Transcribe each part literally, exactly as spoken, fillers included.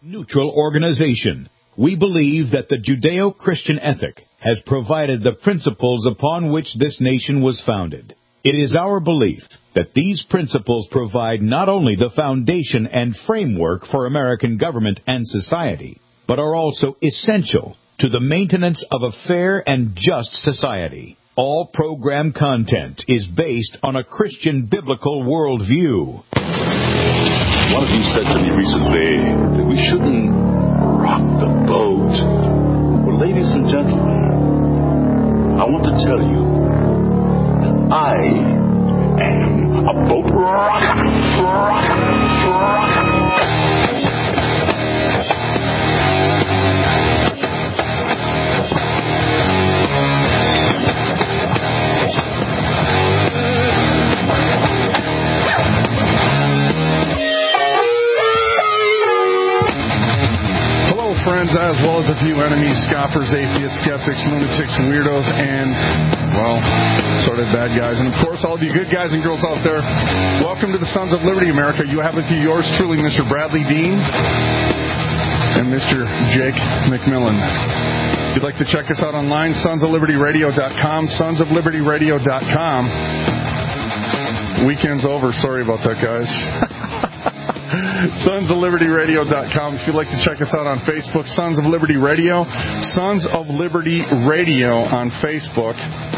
neutral organization. We believe that the Judeo-Christian ethic has provided the principles upon which this nation was founded. It is our belief that these principles provide not only the foundation and framework for American government and society, but are also essential to the maintenance of a fair and just society. All program content is based on a Christian biblical worldview. One of you said to me recently that we shouldn't rock the boat. Well, ladies and gentlemen, I want to tell you that I am a boat rocker. Rocker. Rocker. Friends, as well as a few enemies, scoffers, atheists, skeptics, lunatics, weirdos, and, well, sort of bad guys. And, of course, all of you good guys and girls out there, welcome to the Sons of Liberty America. You have with you yours truly, Mister Bradley Dean and Mister Jake McMillan. If you'd like to check us out online, sons of liberty radio dot com, sons of liberty radio dot com. Weekend's over. Sorry about that, guys. sons of liberty radio dot com. If you'd like to check us out on Facebook, Sons of Liberty Radio, Sons of Liberty Radio on Facebook.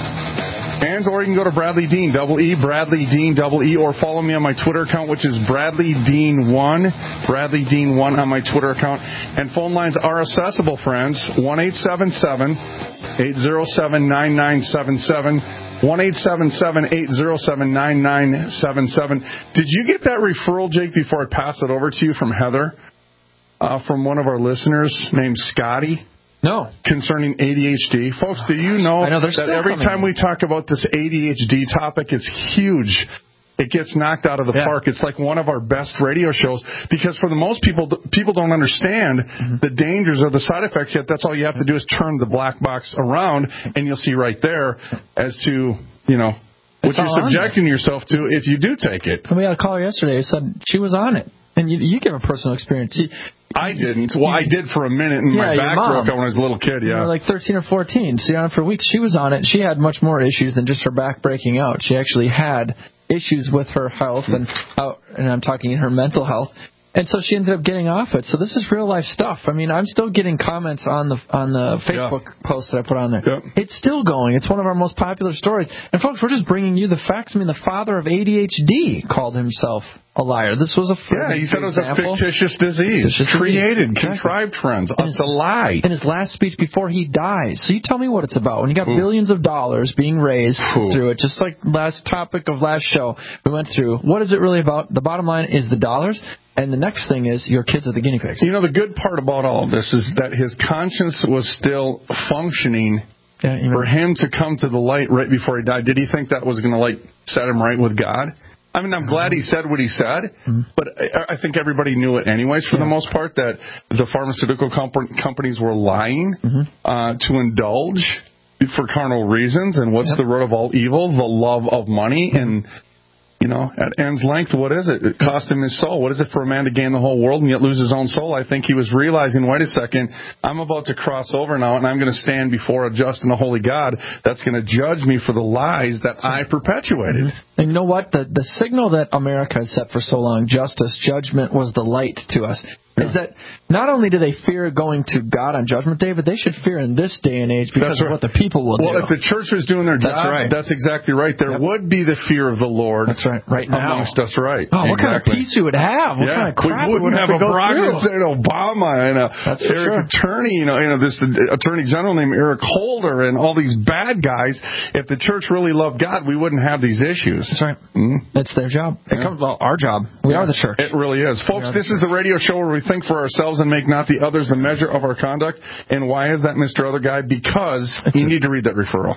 And or you can go to Bradley Dean, double E, Bradley Dean, double E, or follow me on my Twitter account, which is Bradley Dean one, Bradley Dean one on my Twitter account. And phone lines are accessible, friends, one eight seven seven, eight zero seven, nine nine seven seven. one eight seven seven, eight zero seven, nine nine seven seven. Did you get that referral, Jake, before I pass it over to you from Heather, uh, from one of our listeners named Scotty? No. Concerning A D H D. Folks, do you know, I know that every time in. we talk about this A D H D topic, it's huge. It gets knocked out of the yeah. park. It's like one of our best radio shows because for the most people, people don't understand mm-hmm. the dangers or the side effects yet. That's all you have to do is turn the black box around, and you'll see right there as to, you know, what it's you're subjecting yourself to if you do take it. And we had a caller yesterday who said she was on it. And you, you give a personal experience. You, I didn't. Well, I did for a minute, and yeah, my back broke out when I was a little kid, yeah. You were like thirteen or fourteen. So you're on it for weeks. She was on it. She had much more issues than just her back breaking out. She actually had issues with her health, and how, and I'm talking in her mental health. And so she ended up getting off it. So this is real life stuff. I mean, I'm still getting comments on the on the Facebook yeah. post that I put on there. Yeah. It's still going. It's one of our most popular stories. And folks, we're just bringing you the facts. I mean, the father of A D H D called himself a liar. This was a yeah. He said example. It was a fictitious disease, fictitious created, disease. contrived, friends. It's a lie. In his last speech before he dies. So you tell me what it's about. When you got Ooh. billions of dollars being raised Ooh. through it, just like last topic of last show we went through. What is it really about? The bottom line is the dollars. And the next thing is your kids are the guinea pigs. You know, the good part about all of this is that his conscience was still functioning yeah, you know. for him to come to the light right before he died. Did he think that was going to, like, set him right with God? I mean, I'm glad he said what he said, mm-hmm. but I, I think everybody knew it anyways for yeah. the most part, that the pharmaceutical comp- companies were lying mm-hmm. uh, to indulge for carnal reasons. And what's yep. the root of all evil? The love of money. And you know, at end's length, what is it? It cost him his soul. What is it for a man to gain the whole world and yet lose his own soul? I think he was realizing, wait a second, I'm about to cross over now, and I'm going to stand before a just and a holy God that's going to judge me for the lies that I perpetuated. Mm-hmm. And you know what? The, the signal that America has set for so long, justice, judgment, was the light to us. Yeah. Is that not only do they fear going to God on Judgment Day, but they should fear in this day and age because right. of what the people will well, do. Well, if the church was doing their that's job, right. that's exactly right. There yep. would be the fear of the Lord. That's right. Right now. Amongst us, right. Oh, exactly. what kind of peace we would have? What yeah. kind of crap we wouldn't would have, have a Barack Hussein Obama and a that's Eric sure. Attorney, you know, you know, this Attorney General named Eric Holder and all these bad guys. If the church really loved God, we wouldn't have these issues. That's right. Mm-hmm. It's their job. It yeah. comes, well, our job. We yeah. are the church. It really is. Folks, this is the radio show where we think for ourselves and make not the others the measure of our conduct. And why is that, Mister Other Guy? Because it's you a, need to read that referral.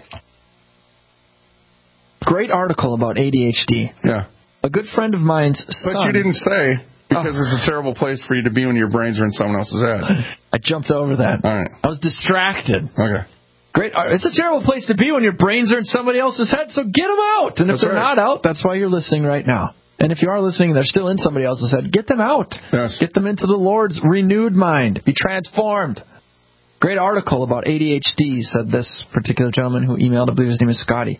Great article about A D H D. Yeah. A good friend of mine's son. But you didn't say, because oh. it's a terrible place for you to be when your brains are in someone else's head. I jumped over that. All right. I was distracted. Okay. Great. It's a terrible place to be when your brains are in somebody else's head, so get them out. And if that's they're right. not out, that's why you're listening right now. And if you are listening and they're still in somebody else's head, get them out. Yes. Get them into the Lord's renewed mind. Be transformed. Great article about A D H D, said this particular gentleman who emailed. I believe his name is Scotty.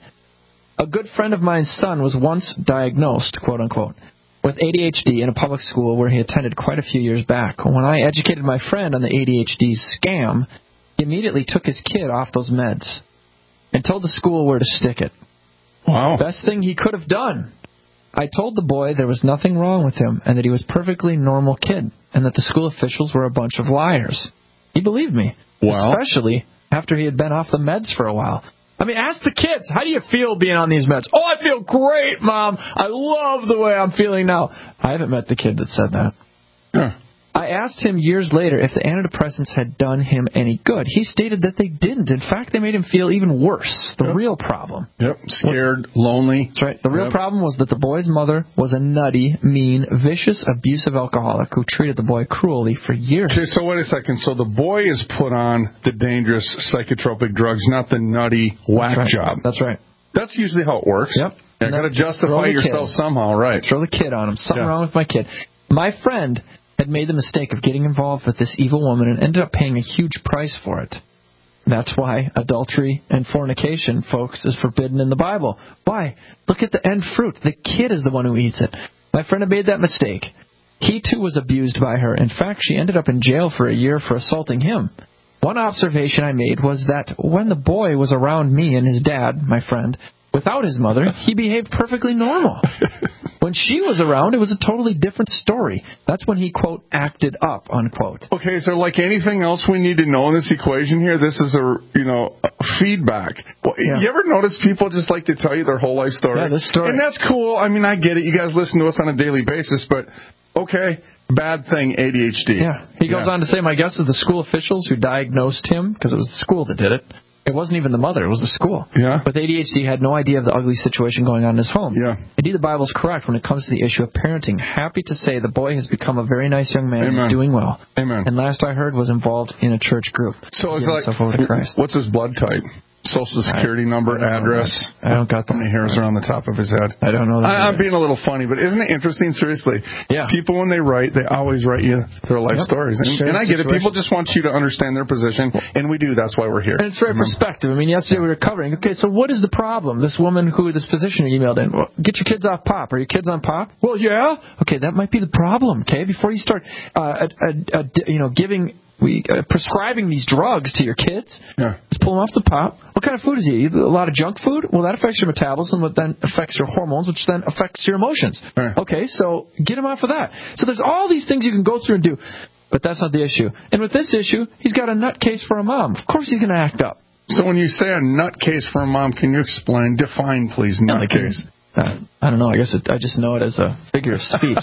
A good friend of mine's son was once diagnosed, quote unquote, with A D H D in a public school where he attended quite a few years back. When I educated my friend on the A D H D scam, he immediately took his kid off those meds and told the school where to stick it. Wow. Best thing he could have done. I told the boy there was nothing wrong with him and that he was a perfectly normal kid and that the school officials were a bunch of liars. He believed me, wow. especially after he had been off the meds for a while. I mean, ask the kids, how do you feel being on these meds? Oh, I feel great, Mom. I love the way I'm feeling now. I haven't met the kid that said that. Huh. I asked him years later if the antidepressants had done him any good. He stated that they didn't. In fact, they made him feel even worse. The yep. real problem. Yep, scared, lonely. That's right. The real yep. problem was that the boy's mother was a nutty, mean, vicious, abusive alcoholic who treated the boy cruelly for years. Okay, so wait a second. So the boy is put on the dangerous psychotropic drugs, not the nutty whack That's right. job. That's right. That's usually how it works. Yep. You got to justify yourself kid. somehow, right? Throw the kid on him. Something yeah. wrong with my kid. My friend had made the mistake of getting involved with this evil woman and ended up paying a huge price for it. That's why adultery and fornication, folks, is forbidden in the Bible. Why? Look at the end fruit. The kid is the one who eats it. My friend had made that mistake. He, too, was abused by her. In fact, she ended up in jail for a year for assaulting him. One observation I made was that when the boy was around me and his dad, my friend, without his mother, he behaved perfectly normal. When she was around, it was a totally different story. That's when he, quote, acted up, unquote. Okay, so like anything else we need to know in this equation here, this is a, you know, a feedback. Well, yeah. You ever notice people just like to tell you their whole life story? Yeah, this story. And that's cool. I mean, I get it. You guys listen to us on a daily basis, but okay, bad thing, A D H D. Yeah. He goes yeah. on to say, my guess is the school officials who diagnosed him, because it was the school that did it, it wasn't even the mother, it was the school. Yeah. But A D H D had no idea of the ugly situation going on in his home. Yeah. Indeed, the Bible's correct when it comes to the issue of parenting. Happy to say the boy has become a very nice young man Amen. and is doing well. Amen. And last I heard was involved in a church group. So it's like, what's his blood type? Social Security I, number, I address. I don't got how many hairs are on the top of his head. I don't know that. I, I'm being a little funny, but isn't it interesting? Seriously, yeah. People when they write, they always write you their life yep. stories, and, and I get it. People just want you to understand their position, and we do. That's why we're here. And it's very Remember? perspective. I mean, yesterday we were covering. Okay, so what is the problem? This woman who this physician who emailed in. Well, get your kids off pop. Are your kids on pop? Well, yeah. Okay, that might be the problem. Okay, before you start, uh, a, a, a, you know, giving. We uh, prescribing these drugs to your kids. Yeah. Just pull them off the pop. What kind of food is he? A lot of junk food? Well, that affects your metabolism, which then affects your hormones, which then affects your emotions. Right. Okay, so get him off of that. So there's all these things you can go through and do, but that's not the issue. And with this issue, he's got a nutcase for a mom. Of course he's going to act up. So when you say a nutcase for a mom, can you explain, define, please, nutcase? Uh, I don't know. I guess it, I just know it as a figure of speech.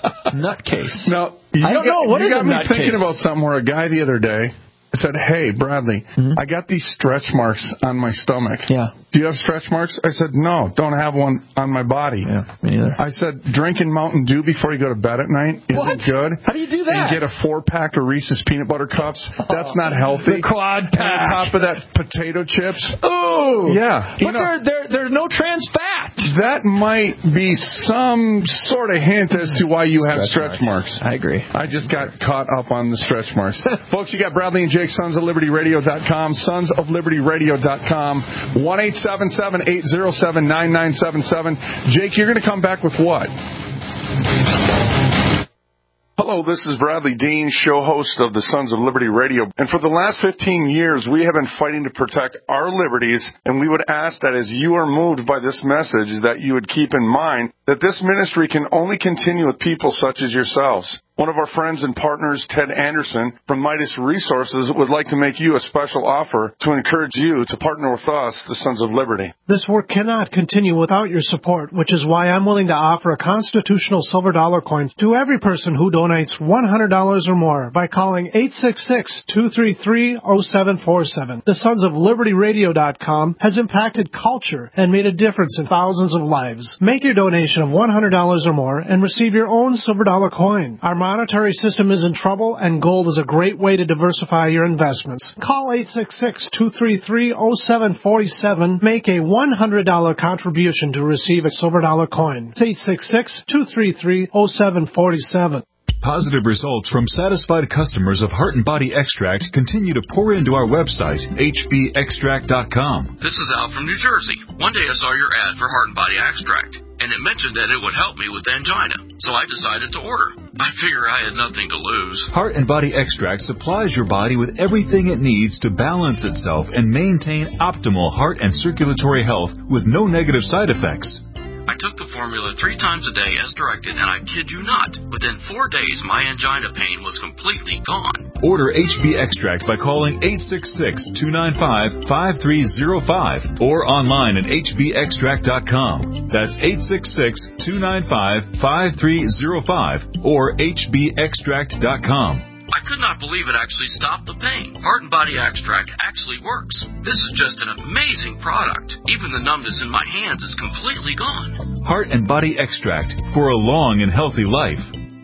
Nutcase. Now, I don't got, know. What you is got a me nutcase? thinking about something where a guy the other day said, hey, Bradley, mm-hmm. I got these stretch marks on my stomach. Yeah. Do you have stretch marks? I said, no, don't have one on my body. Yeah, me neither. I said, drinking Mountain Dew before you go to bed at night isn't what? good. How do you do that? And you get a four-pack of Reese's peanut butter cups. That's not healthy. The quad pack. And on top of that, potato chips. Oh! Yeah. But you know, there, there, there's no trans fat. That might be some sort of hint as to why you have stretch, stretch marks. marks. I agree. I just got caught up on the stretch marks. Folks, you got Bradley and Jake, Sons of Liberty Radio dot com, Sons of Liberty Radio dot com, one eight seven seven, eight zero seven, nine nine seven seven. Jake, you're going to come back with what? Hello, this is Bradley Dean, show host of the Sons of Liberty Radio. And for the last fifteen years, we have been fighting to protect our liberties, and we would ask that as you are moved by this message, that you would keep in mind that this ministry can only continue with people such as yourselves. One of our friends and partners, Ted Anderson, from Midas Resources, would like to make you a special offer to encourage you to partner with us, the Sons of Liberty. This work cannot continue without your support, which is why I'm willing to offer a constitutional silver dollar coin to every person who donates one hundred dollars or more by calling eight six six, two three three, zero seven four seven. The Sons of Liberty Radio dot com has impacted culture and made a difference in thousands of lives. Make your donation of one hundred dollars or more and receive your own silver dollar coin. Our monetary system is in trouble, and gold is a great way to diversify your investments. Call eight six six, two three three, zero seven four seven. Make a one hundred dollars contribution to receive a silver dollar coin. It's eight six six, two three three, zero seven four seven. Positive results from satisfied customers of Heart and Body Extract continue to pour into our website, H B extract dot com. This is Al from New Jersey. One day I saw your ad for Heart and Body Extract, and it mentioned that it would help me with angina, so I decided to order. I figure I had nothing to lose. Heart and Body Extract supplies your body with everything it needs to balance itself and maintain optimal heart and circulatory health with no negative side effects. I took the formula three times a day as directed, and I kid you not, within four days my angina pain was completely gone. Order H B Extract by calling eight six six, two nine five, five three zero five or online at H B extract dot com. That's eight six six, two nine five, five three zero five or H B extract dot com. I could not believe it actually stopped the pain. Heart and Body Extract actually works. This is just an amazing product. Even the numbness in my hands is completely gone. Heart and Body Extract for a long and healthy life.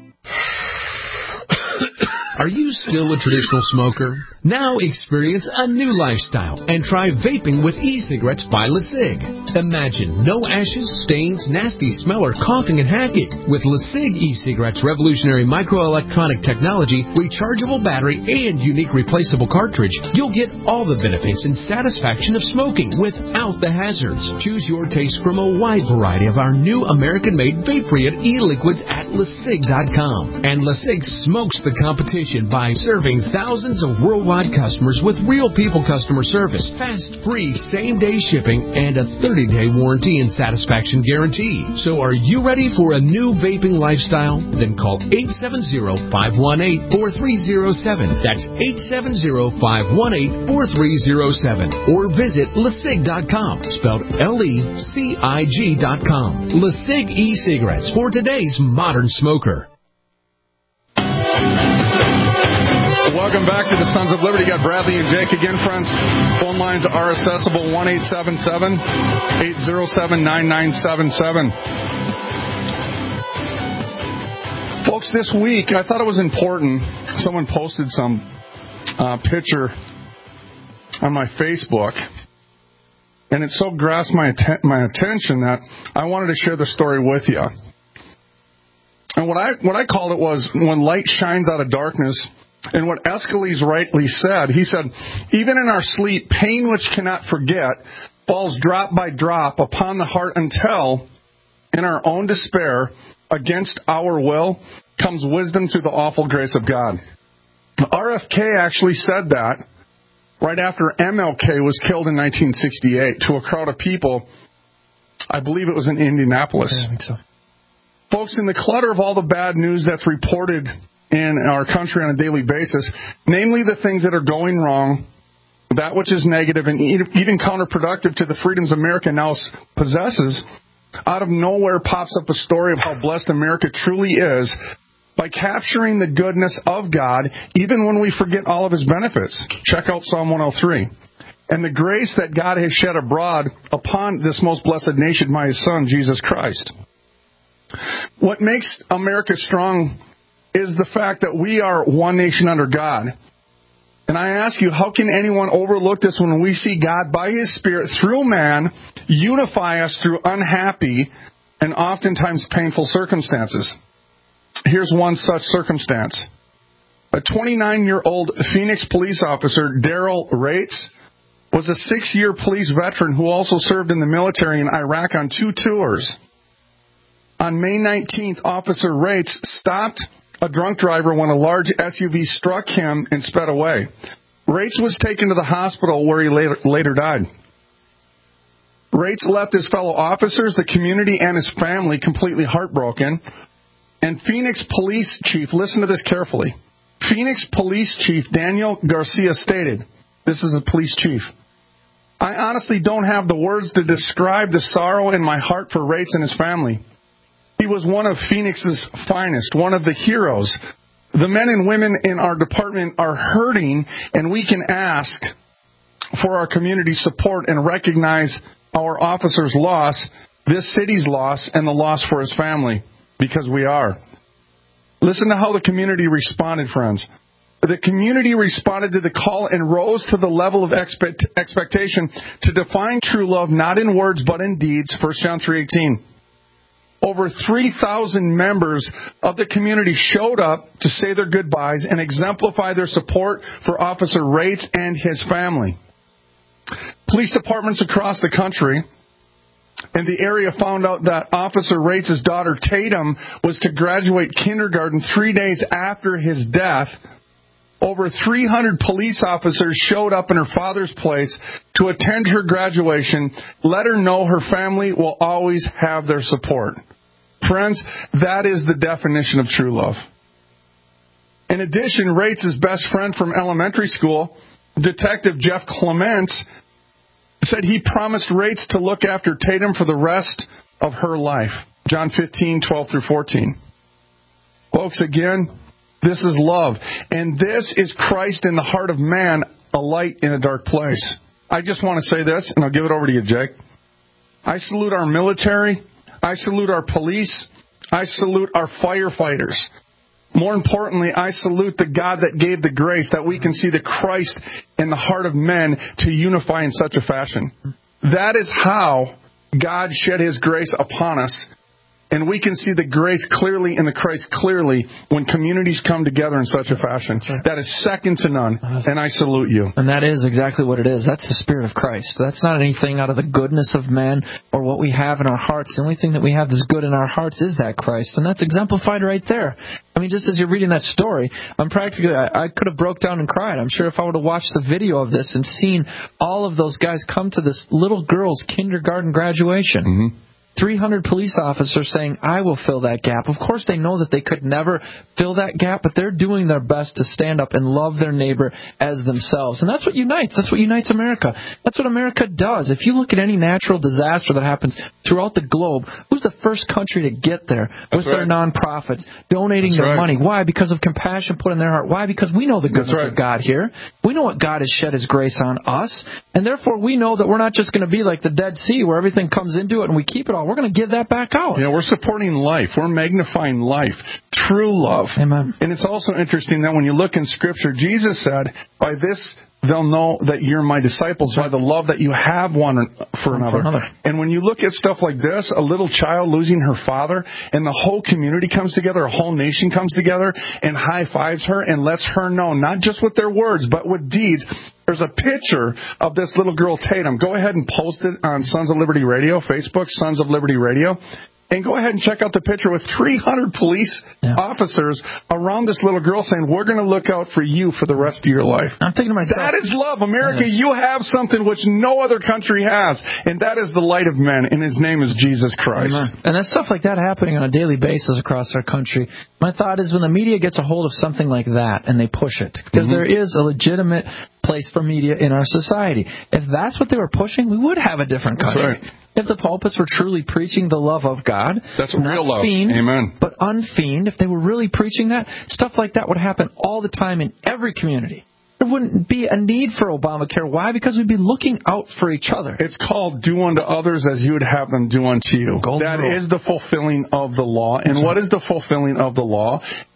Are you still a traditional smoker? Now experience a new lifestyle and try vaping with e-cigarettes by LeSig. Imagine no ashes, stains, nasty smell, or coughing and hacking. With LeSig e-cigarettes' revolutionary microelectronic technology, rechargeable battery, and unique replaceable cartridge, you'll get all the benefits and satisfaction of smoking without the hazards. Choose your taste from a wide variety of our new American-made vape-free e-liquids at LeSig dot com. And LeSig smokes the competition by serving thousands of worldwide customers with real people customer service, fast, free, same-day shipping, and a thirty-day warranty and satisfaction guarantee. So are you ready for a new vaping lifestyle? Then call eight seven zero, five one eight, four three zero seven. That's eight seven zero, five one eight, four three zero seven. Or visit LeSig dot com, spelled L E C I G dot com. LeSig e-cigarettes for today's modern smoker. Welcome back to the Sons of Liberty. Got Bradley and Jake again, friends. Phone lines are accessible, one eight seven seven, eight zero seven, nine nine seven seven. Folks, this week, I thought it was important. Someone posted some uh, picture on my Facebook, and it so grasped my, att- my attention that I wanted to share the story with you. And what I what I called it was when light shines out of darkness. And what Aeschylus rightly said, he said, even in our sleep, pain which cannot forget falls drop by drop upon the heart until, in our own despair, against our will, comes wisdom through the awful grace of God. R F K actually said that right after M L K was killed in nineteen sixty-eight to a crowd of people. I believe it was in Indianapolis. Yeah, I think so. Folks, in the clutter of all the bad news that's reported in our country on a daily basis, namely the things that are going wrong, that which is negative and even counterproductive to the freedoms America now possesses, out of nowhere pops up a story of how blessed America truly is by capturing the goodness of God, even when we forget all of His benefits. Check out Psalm one oh three. And the grace that God has shed abroad upon this most blessed nation by His Son, Jesus Christ. What makes America strong is the fact that we are one nation under God. And I ask you, how can anyone overlook this when we see God, by His Spirit, through man, unify us through unhappy and oftentimes painful circumstances? Here's one such circumstance. A twenty-nine-year-old Phoenix police officer, Daryl Rates, was a six-year police veteran who also served in the military in Iraq on two tours. On May nineteenth, Officer Rates stopped a drunk driver when a large S U V struck him and sped away. Rates was taken to the hospital where he later, later died. Rates left his fellow officers, the community, and his family completely heartbroken. And Phoenix Police Chief, listen to this carefully. Phoenix Police Chief Daniel Garcia stated, this is a police chief, I honestly don't have the words to describe the sorrow in my heart for Rates and his family. He was one of Phoenix's finest, one of the heroes. The men and women in our department are hurting, and we can ask for our community's support and recognize our officer's loss, this city's loss, and the loss for his family, because we are. Listen to how the community responded, friends. The community responded to the call and rose to the level of expect, expectation to define true love not in words but in deeds, First John three eighteen. Over three thousand members of the community showed up to say their goodbyes and exemplify their support for Officer Rates and his family. Police departments across the country and the area found out that Officer Rates' daughter Tatum was to graduate kindergarten three days after his death. Over three hundred police officers showed up in her father's place to attend her graduation, let her know her family will always have their support. Friends, that is the definition of true love. In addition, Rates' best friend from elementary school, Detective Jeff Clements, said he promised Rates to look after Tatum for the rest of her life. John fifteen, twelve through fourteen. Folks, again, this is love. And this is Christ in the heart of man, a light in a dark place. I just want to say this, and I'll give it over to you, Jake. I salute our military. I salute our police. I salute our firefighters. More importantly, I salute the God that gave the grace that we can see the Christ in the heart of men to unify in such a fashion. That is how God shed His grace upon us. And we can see the grace clearly and the Christ clearly when communities come together in such a fashion. Right. That is second to none, and I salute you. And that is exactly what it is. That's the Spirit of Christ. That's not anything out of the goodness of man or what we have in our hearts. The only thing that we have that's good in our hearts is that Christ, and that's exemplified right there. I mean, just as you're reading that story, I'm practically, I, I could have broke down and cried. I'm sure if I would have watched the video of this and seen all of those guys come to this little girl's kindergarten graduation. Mm-hmm. three hundred police officers saying, I will fill that gap. Of course, they know that they could never fill that gap, but they're doing their best to stand up and love their neighbor as themselves. And that's what unites. That's what unites America. That's what America does. If you look at any natural disaster that happens throughout the globe, who's the first country to get there with right. their nonprofits, donating that's their right. money? Why? Because of compassion put in their heart. Why? Because we know the goodness right. of God here. We know what God has shed His grace on us. And therefore, we know that we're not just going to be like the Dead Sea where everything comes into it and we keep it all. We're going to give that back out. You know, we're supporting life. We're magnifying life. True love. Amen. And it's also interesting that when you look in Scripture, Jesus said, by this they'll know that you're my disciples, by the love that you have one for another. For another. And when you look at stuff like this, a little child losing her father, and the whole community comes together, a whole nation comes together and high-fives her and lets her know, not just with their words, but with deeds. There's a picture of this little girl, Tatum. Go ahead and post it on Sons of Liberty Radio, Facebook, Sons of Liberty Radio. And go ahead and check out the picture with three hundred police yeah. officers around this little girl saying, we're going to look out for you for the rest of your life. I'm thinking to myself, that is love. America, you have something which no other country has. And that is the light of men. And His name is Jesus Christ. Amen. And that's stuff like that happening on a daily basis across our country. My thought is when the media gets a hold of something like that and they push it, because mm-hmm. there is a legitimate place for media in our society. If that's what they were pushing, we would have a different country. That's right. If the pulpits were truly preaching the love of God, that's not real love. Fiend, Amen. But unfiend, if they were really preaching that, stuff like that would happen all the time in every community. There wouldn't be a need for Obamacare. Why? Because we'd be looking out for each other. It's called do unto others as you would have them do unto you. Golden that rule. is the fulfilling of the law. And that's what right. is the fulfilling of the law?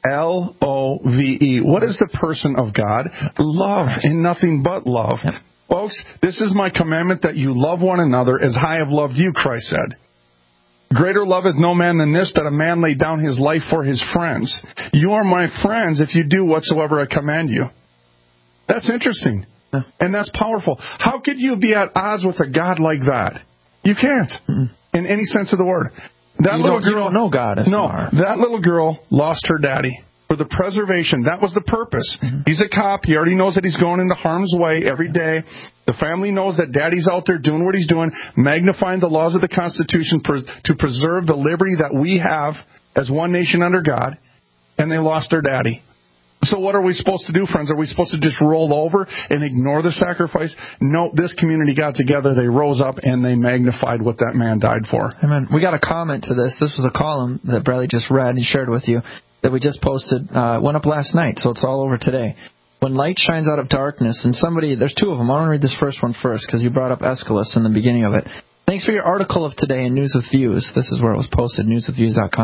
L O V E. What is the person of God? Love, and nothing but love. Yep. Folks, this is my commandment that you love one another as I have loved you, Christ said. Greater loveth no man than this, that a man lay down his life for his friends. You are my friends if you do whatsoever I command you. That's interesting. Yeah. And that's powerful. How could you be at odds with a God like that? You can't, mm-hmm. in any sense of the word. That you little don't, girl, you don't know God. If no, you are. That little girl lost her daddy. For the preservation, that was the purpose. Mm-hmm. He's a cop. He already knows that he's going into harm's way every day. The family knows that daddy's out there doing what he's doing, magnifying the laws of the Constitution to preserve the liberty that we have as one nation under God, and they lost their daddy. So what are we supposed to do, friends? Are we supposed to just roll over and ignore the sacrifice? No, this community got together, they rose up, and they magnified what that man died for. Amen. We got a comment to this. This was a column that Bradley just read and shared with you that we just posted. Uh, went up last night, so it's all over today. When light shines out of darkness, and somebody, there's two of them. I want to read this first one first because you brought up Aeschylus in the beginning of it. Thanks for your article of today in News with Views. This is where it was posted, news with views dot com.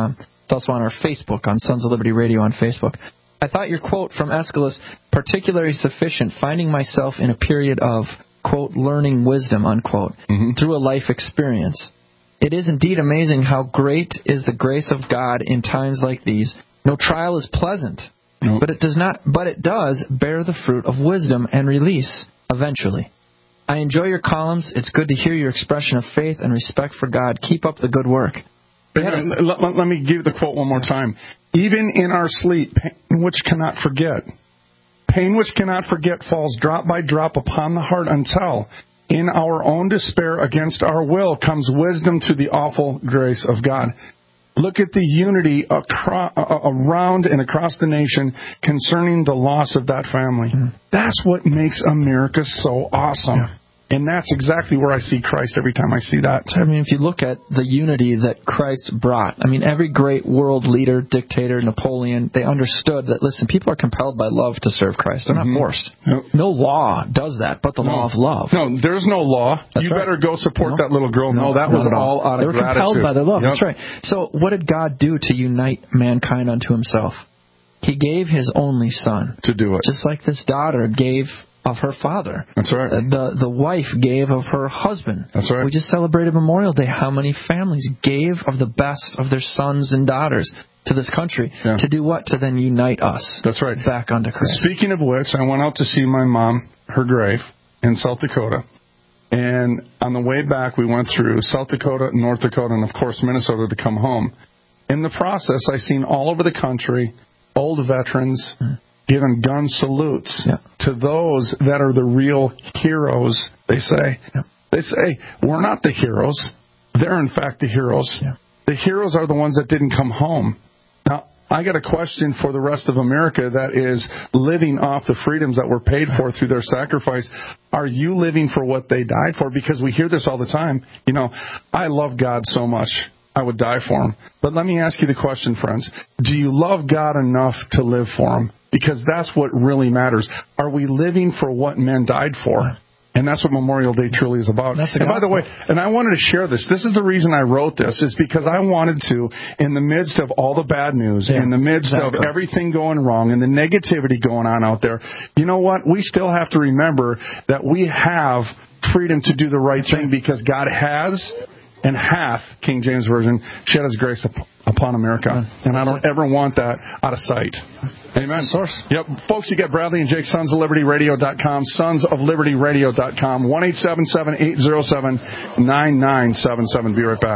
It's also on our Facebook, on Sons of Liberty Radio on Facebook. I thought your quote from Aeschylus, particularly sufficient, finding myself in a period of, quote, learning wisdom, unquote, mm-hmm. through a life experience. It is indeed amazing how great is the grace of God in times like these. No trial is pleasant, nope. but it does not. But it does bear the fruit of wisdom and release eventually. I enjoy your columns. It's good to hear your expression of faith and respect for God. Keep up the good work. Let, let, let me give the quote one more time. Even in our sleep, pain which cannot forget, pain which cannot forget falls drop by drop upon the heart until, in our own despair against our will, comes wisdom through the awful grace of God. Look at the unity across, uh, around and across the nation concerning the loss of that family. Mm. That's what makes America so awesome. Yeah. And that's exactly where I see Christ every time I see that. I mean, if you look at the unity that Christ brought, I mean, every great world leader, dictator, Napoleon, they understood that, listen, people are compelled by love to serve Christ. They're mm-hmm. not forced. Nope. No law does that but the no. law of love. No, there's no law. That's you right. better go support no. that little girl. No, no that was all. all out of They were gratitude. compelled by their love. Yep. That's right. So what did God do to unite mankind unto himself? He gave his only son. To do it. Just like this daughter gave of her father. That's right. The the wife gave of her husband. That's right. We just celebrated Memorial Day. How many families gave of the best of their sons and daughters to this country yeah. to do what? To then unite us. That's right. Back unto Christ. Speaking of which, I went out to see my mom, her grave, in South Dakota. And on the way back, we went through South Dakota, North Dakota, and of course Minnesota to come home. In the process, I seen all over the country old veterans mm. giving gun salutes yeah. to those that are the real heroes, they say. Yeah. They say, we're not the heroes. They're, in fact, the heroes. Yeah. The heroes are the ones that didn't come home. Now, I got a question for the rest of America that is living off the freedoms that were paid for through their sacrifice. Are you living for what they died for? Because we hear this all the time. You know, I love God so much, I would die for him. But let me ask you the question, friends. Do you love God enough to live for him? Because that's what really matters. Are we living for what men died for? And that's what Memorial Day truly is about. That's and by the way, and I wanted to share this. This is the reason I wrote this, is because I wanted to, in the midst of all the bad news, yeah, in the midst exactly. of everything going wrong and the negativity going on out there, you know what? We still have to remember that we have freedom to do the right thing because God has and hath, King James Version, shed his grace up, upon America. And I don't ever want that out of sight. Amen. Source. Yep. Folks, you got Bradley and Jake, sons of liberty radio dot com, sons of liberty radio dot com, one eight seven seven, eight zero seven, nine nine seven seven. Be right back.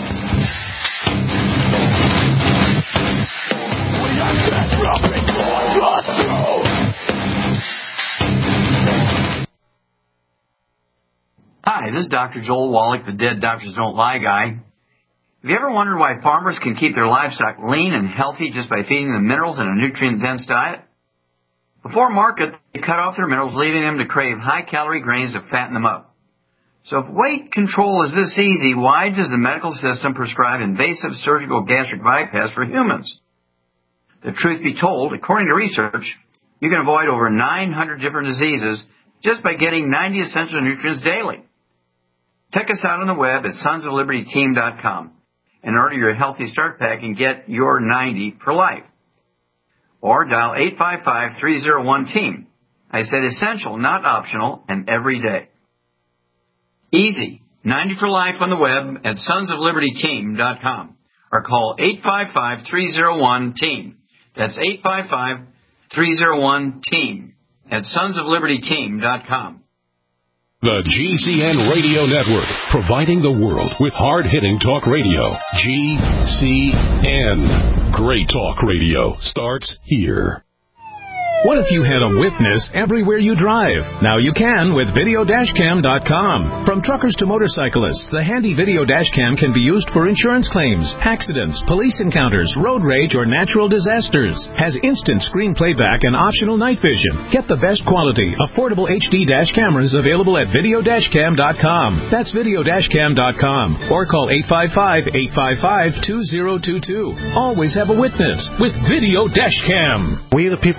Hi, this is Doctor Joel Wallach, the Dead Doctors Don't Lie guy. Have you ever wondered why farmers can keep their livestock lean and healthy just by feeding them minerals in a nutrient-dense diet? Before market, they cut off their minerals, leaving them to crave high-calorie grains to fatten them up. So if weight control is this easy, why does the medical system prescribe invasive surgical gastric bypass for humans? The truth be told, according to research, you can avoid over nine hundred different diseases just by getting ninety essential nutrients daily. Check us out on the web at sons of liberty team dot com. And order your Healthy Start Pack and get your ninety for life. Or dial eight five five, three zero one, team. I said essential, not optional, and every day. Easy. ninety for life on the web at sons of liberty team dot com. Or call eight five five, three zero one, team. That's eight five five, three zero one, team at sons of liberty team dot com. The G C N Radio Network, providing the world with hard-hitting talk radio. G C N. Great talk radio starts here. What if you had a witness everywhere you drive? Now you can with video dash cam dot com. From truckers to motorcyclists, the handy video dash cam can be used for insurance claims, accidents, police encounters, road rage, or natural disasters. Has instant screen playback and optional night vision. Get the best quality, affordable H D dash cameras available at video dash cam dot com. That's video dash cam dot com. Or call eight five five, eight five five, two zero two two. Always have a witness with Video Dash Cam. We the people grow cotton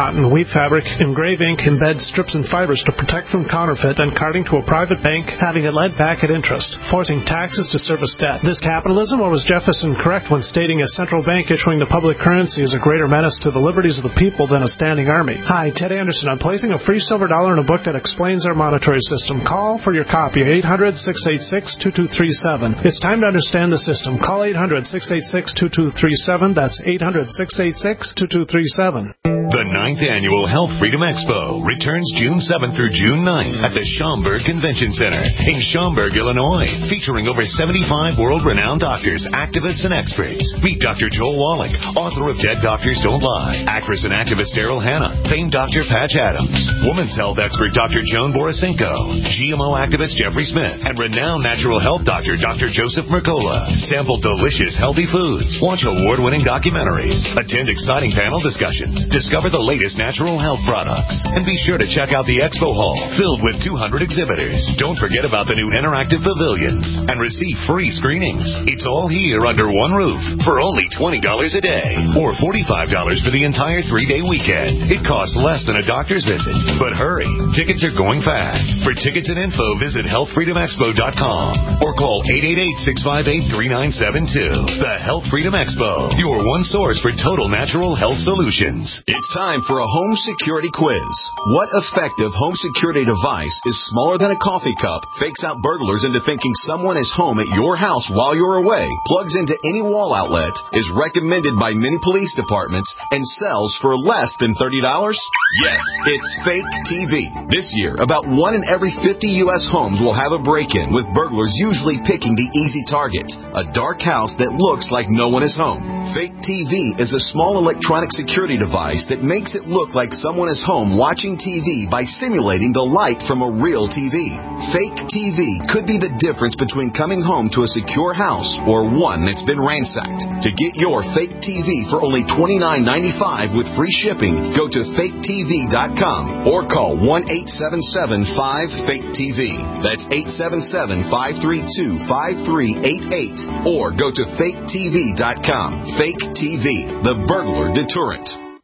cotton, weave fabric, engrave ink, embed strips and fibers to protect from counterfeit, then carting to a private bank, having it led back at interest, forcing taxes to service debt. This capitalism, or was Jefferson correct when stating a central bank issuing the public currency is a greater menace to the liberties of the people than a standing army? Hi, Ted Anderson. I'm placing a free silver dollar in a book that explains our monetary system. Call for your copy, eight hundred, six eight six, two two three seven. It's time to understand the system. Call eight hundred, six eight six, two two three seven. That's eight hundred, six eight six, two two three seven. The ninth Annual Health Freedom Expo returns June seventh through June ninth at the Schaumburg Convention Center in Schaumburg, Illinois, featuring over seventy-five world-renowned doctors, activists, and experts. Meet Doctor Joel Wallach, author of Dead Doctors Don't Lie, actress and activist Daryl Hannah, famed Doctor Patch Adams, women's health expert Doctor Joan Borisenko, G M O activist Jeffrey Smith, and renowned natural health doctor Doctor Joseph Mercola. Sample delicious, healthy foods. Watch award-winning documentaries. Attend exciting panel discussions. Discover the latest natural health products. And be sure to check out the expo hall, filled with two hundred exhibitors. Don't forget about the new interactive pavilions. And receive free screenings. It's all here under one roof for only twenty dollars a day. Or forty-five dollars for the entire three-day weekend. It costs less than a doctor's visit. But hurry, tickets are going fast. For tickets and info, visit health freedom expo dot com or call eight eight eight, six five eight, three nine seven two. The Health Freedom Expo, your one source for total natural health solutions. It's time for a home security quiz. What effective home security device is smaller than a coffee cup, fakes out burglars into thinking someone is home at your house while you're away, plugs into any wall outlet, is recommended by many police departments, and sells for less than thirty dollars? Yes, it's Fake T V. This year, about one in every fifty U S homes will have a break-in, with burglars usually picking the easy target, a dark house that looks like no one is home. Fake T V is a small electronic security device that makes it look like someone is home watching T V by simulating the light from a real T V. Fake T V could be the difference between coming home to a secure house or one that's been ransacked. To get your fake T V for only twenty-nine ninety-five with free shipping, go to fake T V dot com or call one eight seven seven, five, fake T V. That's eight seven seven, five three two, five three eight eight or go to fake T V dot com. Fake T V, the burglar deterrent.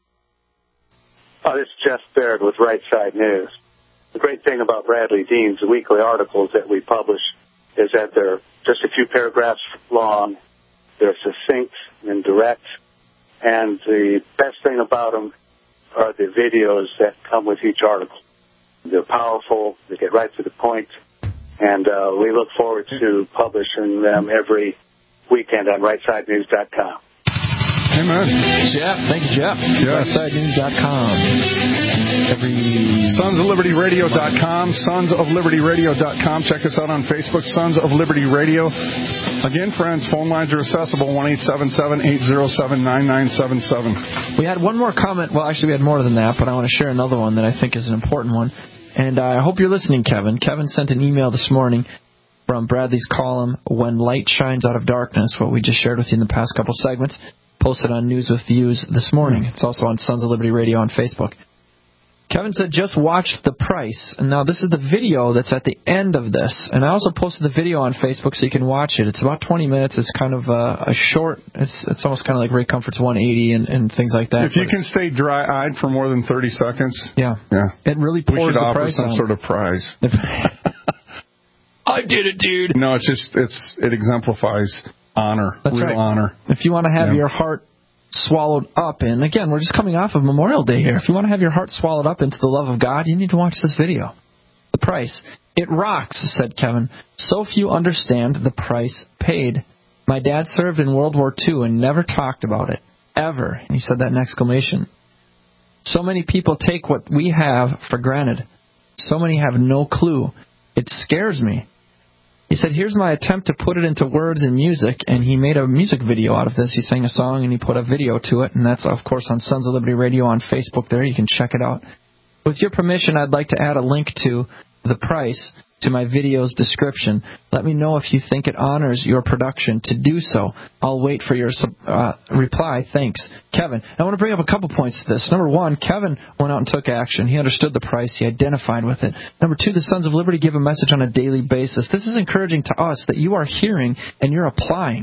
Oh, this is Jeff Baird with Right Side News. The great thing about Bradley Dean's weekly articles that we publish is that they're just a few paragraphs long, they're succinct and direct, and the best thing about them are the videos that come with each article. They're powerful, they get right to the point, and uh, we look forward to publishing them every weekend on right side news dot com. Amen. Jeff, thank you, Jeff. Yes. right side news dot com. Every sons of liberty radio dot com, sons of liberty radio dot com. Check us out on Facebook, Sons of Liberty Radio. Again, friends, phone lines are accessible, one eight seven seven, eight zero seven, nine nine seven seven. We had one more comment. Well, actually, we had more than that, but I want to share another one that I think is an important one. And uh, I hope you're listening, Kevin. Kevin sent an email this morning from Bradley's column, When Light Shines Out of Darkness, what we just shared with you in the past couple segments, posted on News with Views this morning. It's also on Sons of Liberty Radio on Facebook. Kevin said, just watched The Price. And now this is the video that's at the end of this. And I also posted the video on Facebook so you can watch it. It's about twenty minutes. It's kind of a, a short, it's it's almost kind of like Ray Comfort's one eighty and, and things like that. If you can stay dry-eyed for more than thirty seconds. Yeah. Yeah. It really pours we should the offer price some on. sort of prize. I did it, dude. No, it's just, it's it exemplifies honor. That's real right. honor. If you want to have Yeah. your heart swallowed up in, again, we're just coming off of Memorial Day here. If you want to have your heart swallowed up into the love of God, you need to watch this video. The Price. It rocks, said Kevin. So few understand the price paid. My dad served in World War Two and never talked about it. Ever. And he said that in exclamation. So many people take what we have for granted. So many have no clue. It scares me. He said, here's my attempt to put it into words and music, and he made a music video out of this. He sang a song, and he put a video to it, and that's, of course, on Sons of Liberty Radio on Facebook there. You can check it out. With your permission, I'd like to add a link to The Price to my video's description. Let me know if you think it honors your production to do so. I'll wait for your uh, reply. Thanks. Kevin, I want to bring up a couple points to this. Number one, Kevin went out and took action. He understood the price. He identified with it. Number two, the Sons of Liberty give a message on a daily basis. This is encouraging to us that you are hearing and you're applying.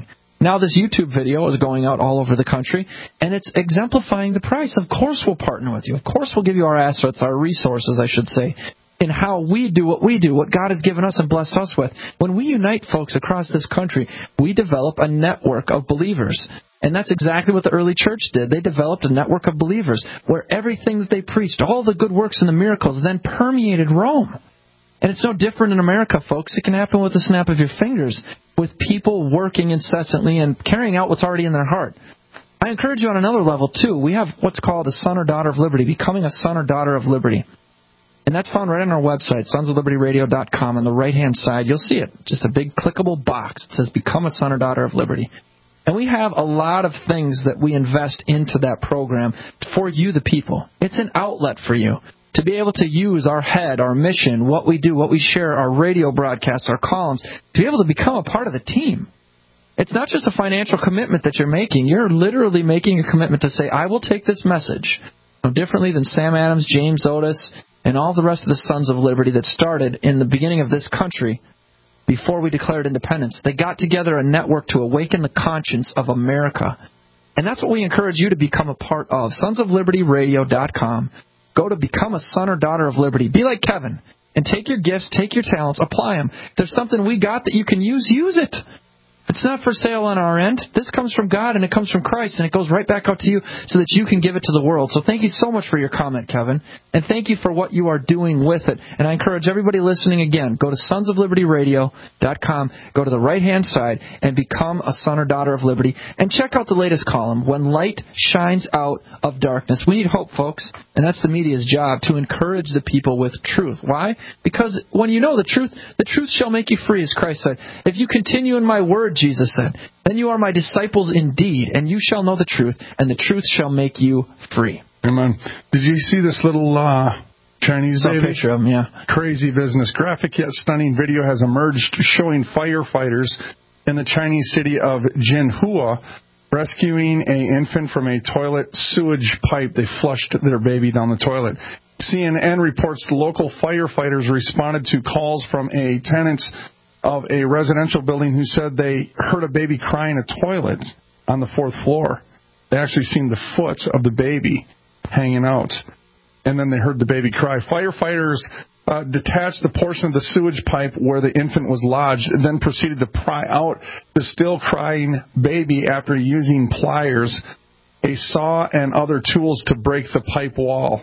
Now this YouTube video is going out all over the country, and it's exemplifying the price. Of course we'll partner with you. Of course we'll give you our assets, our resources, I should say, in how we do what we do, what God has given us and blessed us with. When we unite folks across this country, we develop a network of believers. And that's exactly what the early church did. They developed a network of believers where everything that they preached, all the good works and the miracles, then permeated Rome. And it's no different in America, folks. It can happen with the snap of your fingers, with people working incessantly and carrying out what's already in their heart. I encourage you on another level, too. We have what's called a son or daughter of liberty, becoming a son or daughter of liberty. And that's found right on our website, sons of liberty radio dot com. On the right-hand side, you'll see it. Just a big clickable box. It says, Become a Son or Daughter of Liberty. And we have a lot of things that we invest into that program for you, the people. It's an outlet for you to be able to use our head, our mission, what we do, what we share, our radio broadcasts, our columns, to be able to become a part of the team. It's not just a financial commitment that you're making. You're literally making a commitment to say, I will take this message, no differently than Sam Adams, James Otis, and all the rest of the Sons of Liberty that started in the beginning of this country before we declared independence. They got together a network to awaken the conscience of America. And that's what we encourage you to become a part of. sons of liberty radio dot com. Go to Become a Son or Daughter of Liberty. Be like Kevin and take your gifts, take your talents, apply them. If there's something we got that you can use, use it. It's not for sale on our end. This comes from God and it comes from Christ, and it goes right back out to you so that you can give it to the world. So thank you so much for your comment, Kevin, and thank you for what you are doing with it. And I encourage everybody listening again, go to sons of liberty radio dot com, go to the right-hand side, and become a son or daughter of liberty. And check out the latest column, When Light Shines Out of Darkness. We need hope, folks, and that's the media's job, to encourage the people with truth. Why? Because when you know the truth, the truth shall make you free, as Christ said. If you continue in my word, Jesus said, then you are my disciples indeed, and you shall know the truth, and the truth shall make you free. Amen. Did you see this little uh, Chinese baby? Picture of him, yeah. Crazy business. Graphic yet stunning video has emerged showing firefighters in the Chinese city of Jinhua rescuing an infant from a toilet sewage pipe. They flushed their baby down the toilet. C N N reports the local firefighters responded to calls from a tenant of a residential building who said they heard a baby cry in a toilet on the fourth floor. They actually seen the foot of the baby hanging out, and then they heard the baby cry. Firefighters uh, detached the portion of the sewage pipe where the infant was lodged and then proceeded to pry out the still crying baby after using pliers, a saw, and other tools to break the pipe wall.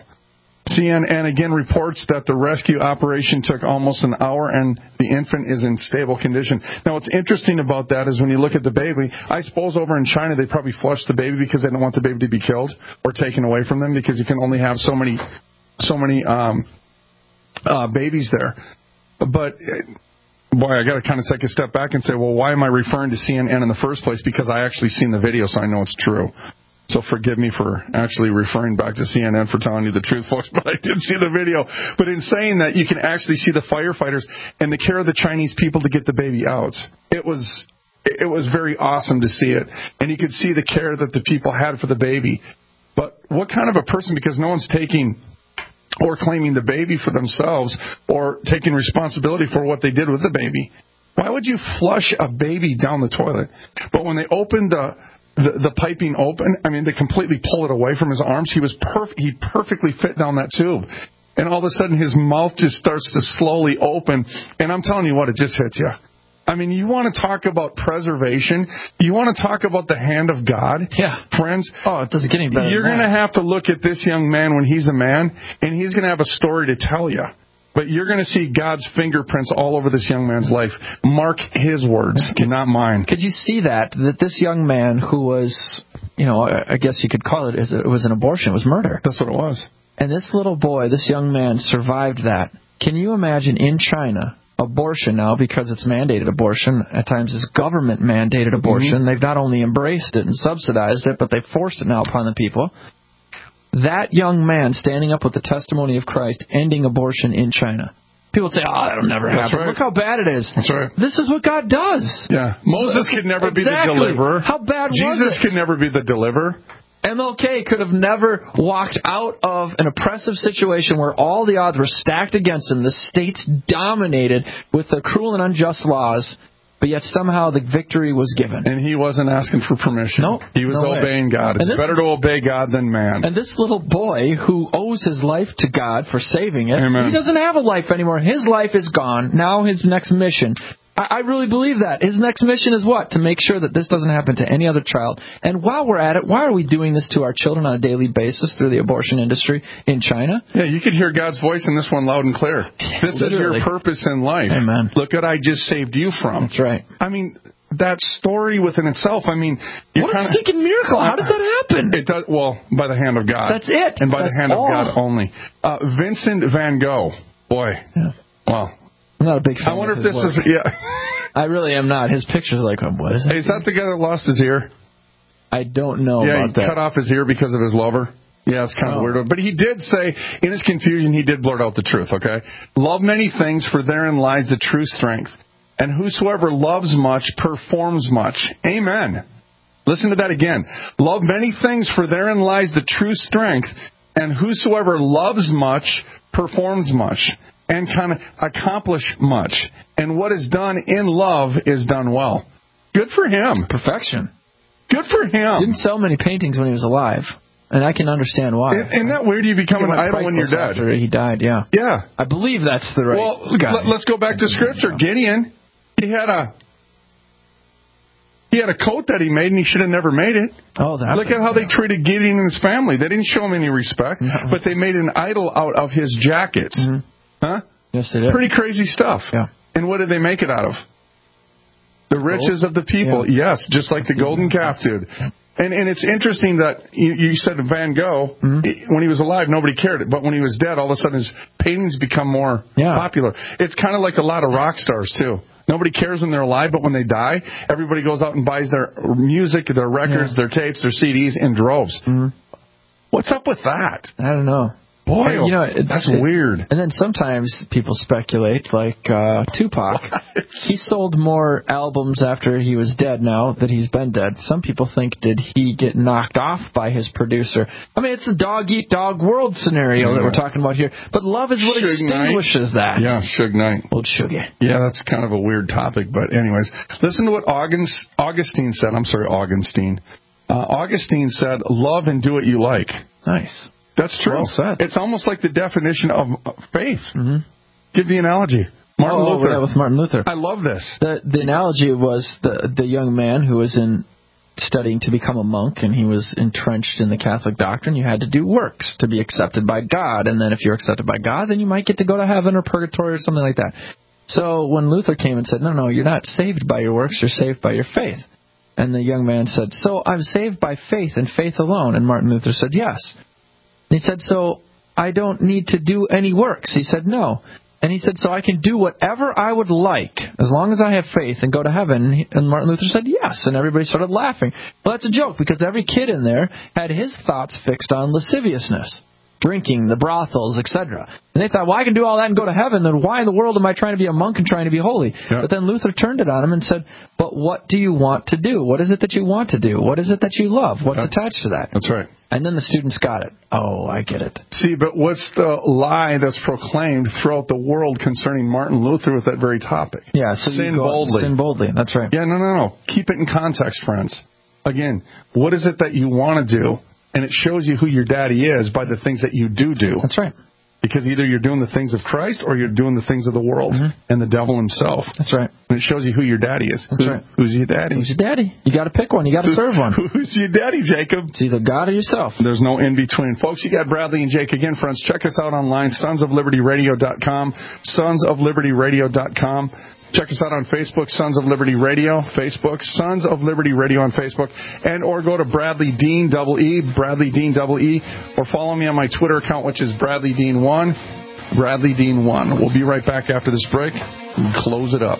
C N N again reports that the rescue operation took almost an hour and the infant is in stable condition. Now, what's interesting about that is when you look at the baby, I suppose over in China they probably flushed the baby because they don't want the baby to be killed or taken away from them, because you can only have so many so many um, uh, babies there. But, boy, I got to kind of take a step back and say, well, why am I referring to C N N in the first place? Because I actually seen the video, so I know it's true. So forgive me for actually referring back to C N N for telling you the truth, folks, but I did see the video. But in saying that, you can actually see the firefighters and the care of the Chinese people to get the baby out. It was it was very awesome to see it. And you could see the care that the people had for the baby. But what kind of a person, because no one's taking or claiming the baby for themselves or taking responsibility for what they did with the baby. Why would you flush a baby down the toilet? But when they opened the The, the piping open, I mean, they completely pull it away from his arms. He was perf- he perfectly fit down that tube. And all of a sudden, his mouth just starts to slowly open. And I'm telling you what, it just hits you. I mean, you want to talk about preservation? You want to talk about the hand of God? Yeah. Friends? Oh, it doesn't get any better. You're going to have to look at this young man when he's a man, and he's going to have a story to tell you. But you're going to see God's fingerprints all over this young man's life. Mark his words, not mine. Could you see that? That this young man who was, you know, I guess you could call it, it was an abortion, it was murder. That's what it was. And this little boy, this young man, survived that. Can you imagine in China, abortion now, because it's mandated abortion, at times it's government-mandated abortion. Mm-hmm. They've not only embraced it and subsidized it, but they've forced it now upon the people. That young man standing up with the testimony of Christ, ending abortion in China. People say, oh, that'll never happen. That's right. Look how bad it is. That's right. This is what God does. Yeah. Moses could never exactly. be the deliverer. How bad Jesus was it? Jesus could never be the deliverer. M L K could have never walked out of an oppressive situation where all the odds were stacked against him. The states dominated with the cruel and unjust laws. but yet somehow the victory was given. And he wasn't asking for permission. Nope. He was no obeying way. God. It's this, better to obey God than man. And this little boy who owes his life to God for saving it, Amen. he doesn't have a life anymore. His life is gone. Now his next mission. I really believe that. His next mission is what? To make sure that this doesn't happen to any other child. And while we're at it, why are we doing this to our children on a daily basis through the abortion industry in China? Yeah, you could hear God's voice in this one loud and clear. This Literally. is your purpose in life. Amen. Look what I just saved you from. That's right. I mean, that story within itself, I mean... What a stinking miracle. How does that happen? It does, well, by the hand of God. That's it. And by That's the hand all. of God only. Uh, Vincent van Gogh. Boy. Yeah. Wow. I'm not a big fan I wonder of if his this work. is... Yeah. I really am not. His picture's like, oh, what is that? Hey, is that the guy that lost his ear? I don't know yeah, about he that. cut off his ear because of his lover. Yeah, it's kind oh. of weird. But he did say, in his confusion, he did blurt out the truth, okay? Love many things, for therein lies the true strength. And whosoever loves much performs much. Amen. Listen to that again. Love many things, for therein lies the true strength. And whosoever loves much performs much. And can accomplish much. And what is done in love is done well. Good for him. Perfection. Good for him. Didn't sell many paintings when he was alive. And I can understand why. Isn't that weird? You become an idol when you're dead. After he died, yeah. Yeah. I believe that's the right Well, guy. let's go back to Scripture. Gideon, he had a he had a coat that he made, and he should have never made it. Oh, that. Look at how they treated Gideon and his family. They didn't show him any respect, no. but they made an idol out of his jackets. Mm-hmm. Huh? Yes, they did. Pretty crazy stuff. Yeah. And what did they make it out of? The riches of the people. Yeah. Yes, just like the golden calf did. And and it's interesting that you, you said Van Gogh, mm-hmm. when he was alive, nobody cared. But when he was dead, all of a sudden his paintings become more yeah. popular. It's kind of like a lot of rock stars, too. Nobody cares when they're alive, but when they die, everybody goes out and buys their music, their records, yeah. their tapes, their C Ds in droves. Mm-hmm. What's up with that? I don't know. Boy, you know, it's, that's it, weird. And then sometimes people speculate, like uh, Tupac, he sold more albums after he was dead now that he's been dead. Some people think, did he get knocked off by his producer? I mean, it's a dog-eat-dog world scenario yeah. that we're talking about here. But love is what Suge extinguishes Knight. that. Yeah, Suge Knight. Old Sugar. Yeah, that's kind of a weird topic. But anyways, listen to what August, Augustine said. I'm sorry, Augustine. Uh, Augustine said, love and do what you like. Nice. That's true. Well said. It's almost like the definition of faith. Mm-hmm. Give the analogy. Martin oh, Luther. Yeah, with Martin Luther. I love this. The the analogy was the the young man who was in studying to become a monk, and he was entrenched in the Catholic doctrine. You had to do works to be accepted by God, and then if you're accepted by God, then you might get to go to heaven or purgatory or something like that. So when Luther came and said, no, no, you're not saved by your works, you're saved by your faith. And the young man said, so I'm saved by faith and faith alone. And Martin Luther said, yes. And he said, so I don't need to do any works. He said, no. And he said, so I can do whatever I would like as long as I have faith and go to heaven. And Martin Luther said, yes. And everybody started laughing. Well, that's a joke because every kid in there had his thoughts fixed on lasciviousness, drinking, the brothels, et cetera. And they thought, well, I can do all that and go to heaven. Then why in the world am I trying to be a monk and trying to be holy? Yeah. But then Luther turned it on him and said, but what do you want to do? What is it that you want to do? What is it that you love? What's that's, attached to that? That's right. And then the students got it. Oh, I get it. See, but what's the lie that's proclaimed throughout the world concerning Martin Luther with that very topic? Yeah, so sin you go, boldly. Sin boldly. That's right. Yeah, no, no, no. Keep it in context, friends. Again, what is it that you want to do? And it shows you who your daddy is by the things that you do do. That's right. Because either you're doing the things of Christ or you're doing the things of the world mm-hmm. and the devil himself. That's right. And it shows you who your daddy is. That's who, right. Who's your daddy? Who's your daddy? You got to pick one. You got to serve one. Who's your daddy, Jacob? It's either God or yourself. There's no in between. Folks, you got Bradley and Jake again, friends. Check us out online, sons of liberty radio dot com, sons of liberty radio dot com. Check us out on Facebook, Sons of Liberty Radio, Facebook, Sons of Liberty Radio on Facebook, and or go to Bradley Dean, double E, Bradley Dean, double E, or follow me on my Twitter account, which is Bradley Dean one, Bradley Dean one. We'll be right back after this break and close it up.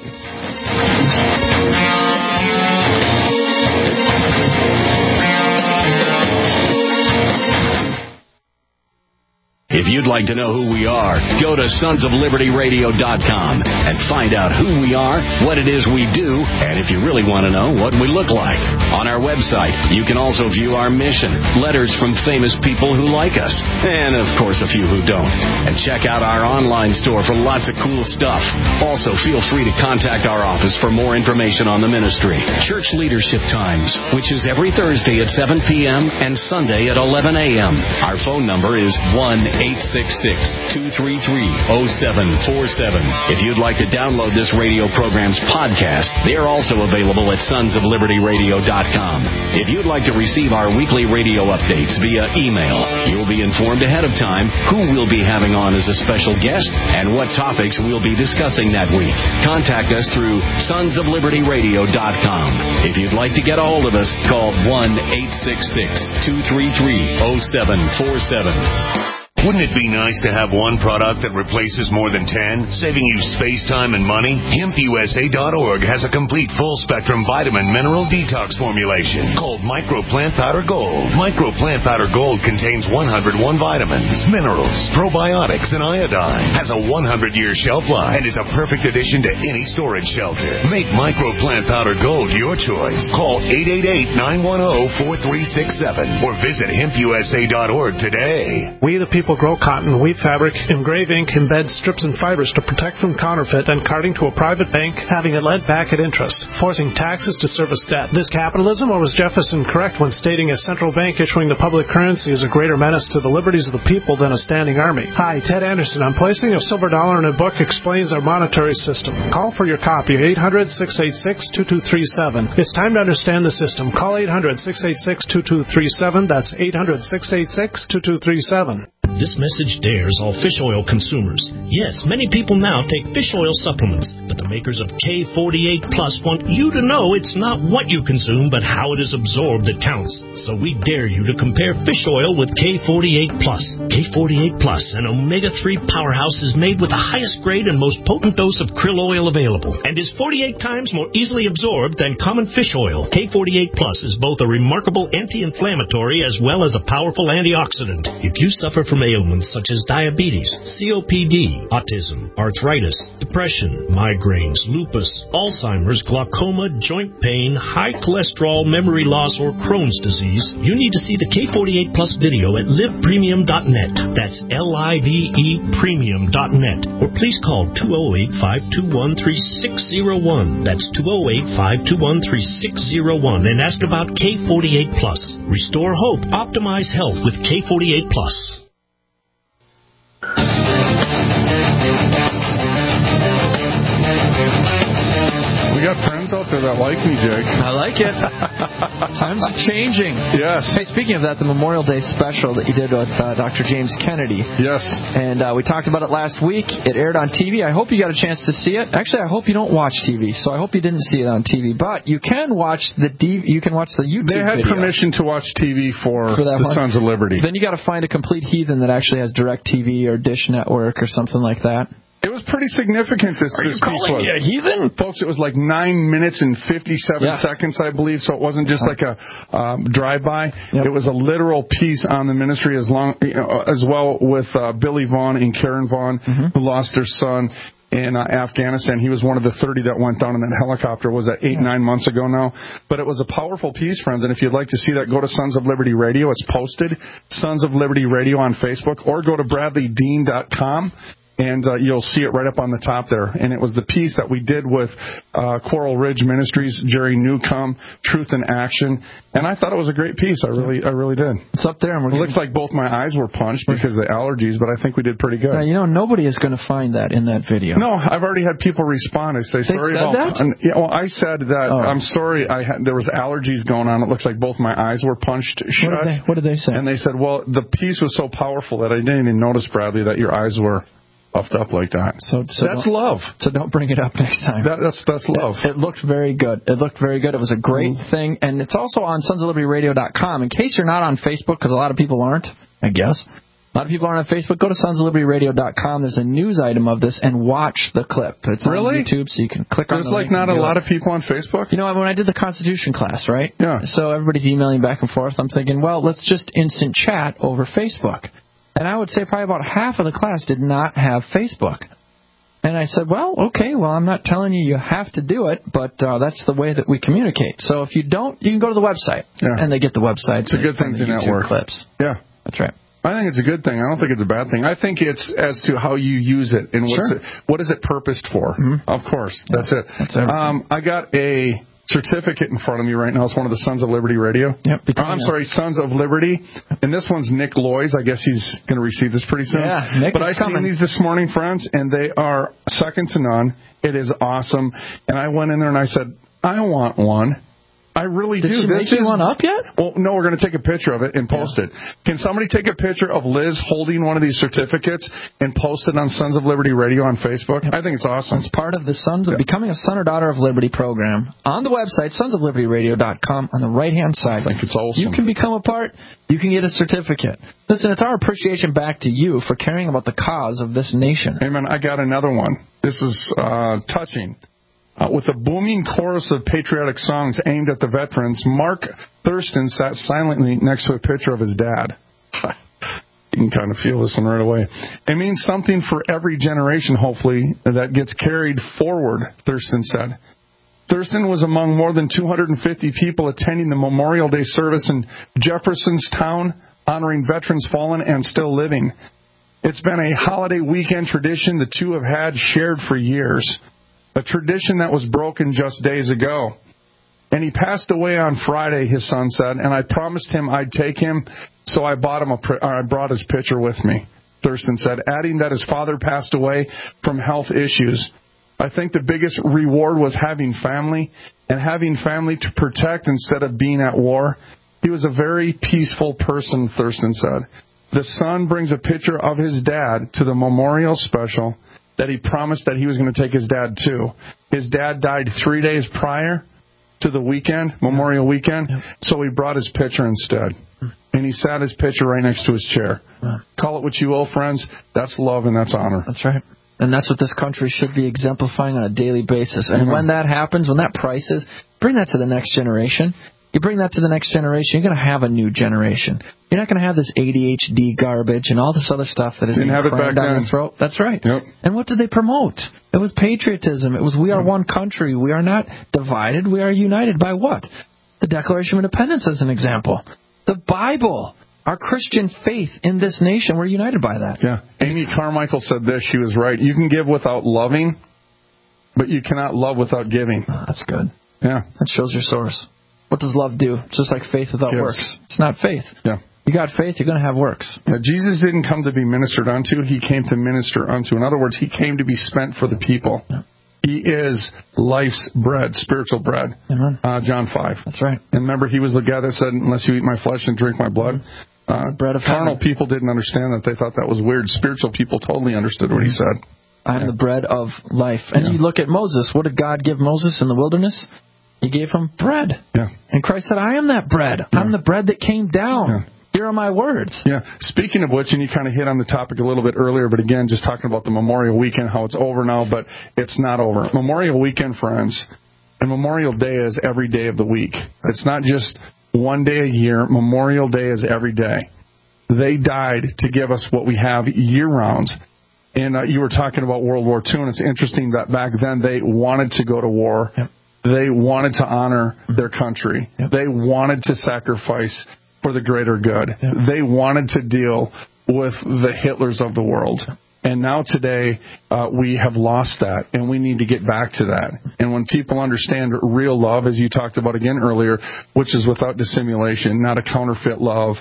If you'd like to know who we are, go to sons of liberty radio dot com and find out who we are, what it is we do, and if you really want to know, what we look like. On our website, you can also view our mission, letters from famous people who like us, and of course a few who don't. And check out our online store for lots of cool stuff. Also, feel free to contact our office for more information on the ministry. Church Leadership Times, which is every Thursday at seven p.m. and Sunday at eleven a.m. Our phone number is one eight six six, two three three, zero seven four seven. If you'd like to download this radio program's podcast, they are also available at sons of liberty radio dot com. If you'd like to receive our weekly radio updates via email, you'll be informed ahead of time who we'll be having on as a special guest and what topics we'll be discussing that week. Contact us through sons of liberty radio dot com. If you'd like to get a hold of us, call one eight six six, two three three, zero seven four seven. Wouldn't it be nice to have one product that replaces more than ten, saving you space, time, and money? hemp u s a dot org has a complete full-spectrum vitamin mineral detox formulation called Micro Plant Powder Gold. Micro Plant Powder Gold contains one hundred one vitamins, minerals, probiotics, and iodine. Has a one hundred year shelf life and is a perfect addition to any storage shelter. Make Micro Plant Powder Gold your choice. Call eight eight eight, nine one zero, four three six seven or visit hemp u s a dot org today. We the people grow cotton, weave fabric, engrave ink, embed strips and fibers to protect from counterfeit and carting to a private bank, having it lent back at interest, forcing taxes to service debt. This capitalism, or was Jefferson correct when stating a central bank issuing the public currency is a greater menace to the liberties of the people than a standing army? Hi, Ted Anderson. I'm placing a silver dollar in a book explains our monetary system. Call for your copy, eight hundred, six eight six, two two three seven. It's time to understand the system. Call eight hundred, six eight six, two two three seven. That's eight hundred, six eight six, two two three seven. This message dares all fish oil consumers. Yes, many people now take fish oil supplements, but the makers of K forty-eight Plus want you to know it's not what you consume, but how it is absorbed that counts. So we dare you to compare fish oil with K forty-eight Plus. K forty-eight Plus, an omega three powerhouse, is made with the highest grade and most potent dose of krill oil available, and is forty-eight times more easily absorbed than common fish oil. K forty-eight Plus is both a remarkable anti-inflammatory as well as a powerful antioxidant. If you suffer from ailments such as diabetes, C O P D, autism, arthritis, depression, migraines, lupus, Alzheimer's, glaucoma, joint pain, high cholesterol, memory loss, or Crohn's disease, you need to see the K forty-eight Plus video at live premium dot net. That's L I V E premium dot net. Or please call two oh eight, five two one, three six oh one. That's two oh eight, five two one, three six oh one and ask about K forty-eight Plus. Restore hope, optimize health with K forty-eight Plus. We got friends out there that like me, Jake. I like it. Times are changing. Yes. Hey, speaking of that, the Memorial Day special that you did with uh, Doctor James Kennedy. Yes. And uh, we talked about it last week. It aired on T V. I hope you got a chance to see it. Actually, I hope you don't watch T V, so I hope you didn't see it on T V. But you can watch the D- you can watch the YouTube video. They had video permission to watch T V for, for that the one. Sons of Liberty. Then you got to find a complete heathen that actually has DirecTV or Dish Network or something like that. It was pretty significant, this, Are this you piece calling was. me a heathen? Folks, it was like nine minutes and fifty-seven yes. seconds, I believe, so it wasn't just like a um, drive-by. Yep. It was a literal piece on the ministry, as long, you know, as well with uh, Billy Vaughn and Karen Vaughn, mm-hmm. who lost their son in uh, Afghanistan. He was one of the thirty that went down in that helicopter. Was that eight, nine months ago now? But it was a powerful piece, friends, and if you'd like to see that, go to Sons of Liberty Radio. It's posted, Sons of Liberty Radio on Facebook, or go to bradley dean dot com. And uh, you'll see it right up on the top there. And it was the piece that we did with uh, Coral Ridge Ministries, Jerry Newcomb, Truth in Action. And I thought it was a great piece. I really I really did. It's up there. And we're it looks like both my eyes were punched because of the allergies, but I think we did pretty good. Now, you know, nobody is going to find that in that video. No, I've already had people respond. I say, they sorry said about that? And, yeah, well, I said that oh. I'm sorry. I had, there was allergies going on. It looks like both my eyes were punched shut. What did they, what did they say? And they said, well, the piece was so powerful that I didn't even notice, Bradley, that your eyes were puffed up like that. So, so that's love. So don't bring it up next time. That, that's that's love. It, it looked very good. It looked very good. It was a great mm. thing, and it's also on sons of liberty radio dot com. In case you're not on Facebook, because a lot of people aren't, I guess. A lot of people aren't on Facebook. Go to sons of liberty radio dot com. There's a news item of this, and watch the clip. It's really? on YouTube, so you can click There's on the like link. There's like not a lot it. of people on Facebook? You know, when I did the Constitution class, right? Yeah. So everybody's emailing back and forth. I'm thinking, well, let's just instant chat over Facebook. And I would say probably about half of the class did not have Facebook. And I said, well, okay, well, I'm not telling you you have to do it, but uh, that's the way that we communicate. So if you don't, you can go to the website, yeah. and they get the website. It's a good thing to network. Clips. Yeah. That's right. I think it's a good thing. I don't think it's a bad thing. I think it's as to how you use it and what's sure. it, what is it purposed for. Mm-hmm. Of course. Yeah. That's it. That's um, I got a certificate in front of me right now. It's one of the Sons of Liberty Radio. Yep. Oh, I'm sorry, Sons of Liberty. And this one's Nick Loy's. I guess he's going to receive this pretty soon. Yeah, Nick But is I coming. seen these this morning, friends, and they are second to none. It is awesome. And I went in there and I said, I want one. I really Did do. she this make you is, one up yet? Well, no, we're going to take a picture of it and post yeah. it. Can somebody take a picture of Liz holding one of these certificates and post it on Sons of Liberty Radio on Facebook? Yep. I think it's awesome. It's part of the Sons of yeah. Becoming a Son or Daughter of Liberty program on the website, sons of liberty radio dot com, on the right-hand side. I think it's awesome. You can become a part. You can get a certificate. Listen, it's our appreciation back to you for caring about the cause of this nation. Amen. I got another one. This is uh, touching. Uh, with a booming chorus of patriotic songs aimed at the veterans, Mark Thurston sat silently next to a picture of his dad. You can kind of feel this one right away. It means something for every generation, hopefully, that gets carried forward, Thurston said. Thurston was among more than two hundred fifty people attending the Memorial Day service in Jeffersonstown, honoring veterans fallen and still living. It's been a holiday weekend tradition the two have had shared for years. A tradition that was broken just days ago. And he passed away on Friday, his son said, and I promised him I'd take him, so I bought him a, I brought his picture with me, Thurston said, adding that his father passed away from health issues. I think the biggest reward was having family, and having family to protect instead of being at war. He was a very peaceful person, Thurston said. The son brings a picture of his dad to the memorial special that he promised that he was going to take his dad to. His dad died three days prior to the weekend, Memorial Weekend, yep. so he brought his picture instead. And he sat his picture right next to his chair. Yeah. Call it what you will, friends. That's love and that's honor. That's right. And that's what this country should be exemplifying on a daily basis. And mm-hmm. when that happens, when that price is, bring that to the next generation. You bring that to the next generation, you're going to have a new generation. You're not going to have this A D H D garbage and all this other stuff that is being crammed down your throat. That's right. Yep. And what did they promote? It was patriotism. It was we are one country. We are not divided. We are united by what? The Declaration of Independence as an example. The Bible. Our Christian faith in this nation. We're united by that. Yeah. Amy Carmichael said this. She was right. You can give without loving, but you cannot love without giving. Oh, that's good. Yeah. That shows your source. What does love do? Just like faith without yes. works. It's not faith. Yeah. You got faith, you're going to have works. Yeah, Jesus didn't come to be ministered unto. He came to minister unto. In other words, he came to be spent for the people. Yeah. He is life's bread, spiritual bread. Amen. Uh, John five. That's right. And remember, he was the guy that said, unless you eat my flesh and drink my blood. Uh, bread of carnal heaven. people didn't understand that. They thought that was weird. Spiritual people totally understood what he said. I am yeah. the bread of life. And yeah. you look at Moses. What did God give Moses in the wilderness? He gave him bread. Yeah. And Christ said, I am that bread. Yeah. I'm the bread that came down. Yeah. Here are my words. Yeah. Speaking of which, and you kind of hit on the topic a little bit earlier, but again, just talking about the Memorial Weekend, how it's over now, but it's not over. Memorial Weekend, friends, and Memorial Day is every day of the week. It's not just one day a year. Memorial Day is every day. They died to give us what we have year-round. And uh, you were talking about World War Two, and it's interesting that back then they wanted to go to war. Yep. They wanted to honor their country. Yep. They wanted to sacrifice for the greater good. Yep. They wanted to deal with the Hitlers of the world. And now today, uh, we have lost that, and we need to get back to that. And when people understand real love, as you talked about again earlier, which is without dissimulation, not a counterfeit love,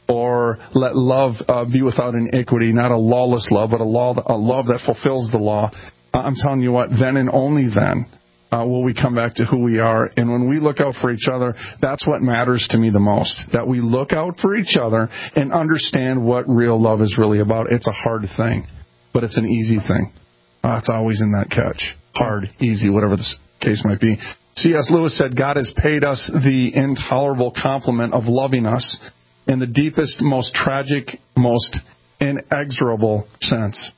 or let love uh, be without iniquity, not a lawless love, but a, law, a love that fulfills the law, uh, I'm telling you what, then and only then uh, will we come back to who we are. And when we look out for each other, that's what matters to me the most, that we look out for each other and understand what real love is really about. It's a hard thing, but it's an easy thing. Uh, it's always in that catch. Hard, easy, whatever the case might be. C S Lewis said, God has paid us the intolerable compliment of loving us in the deepest, most tragic, most inexorable sense.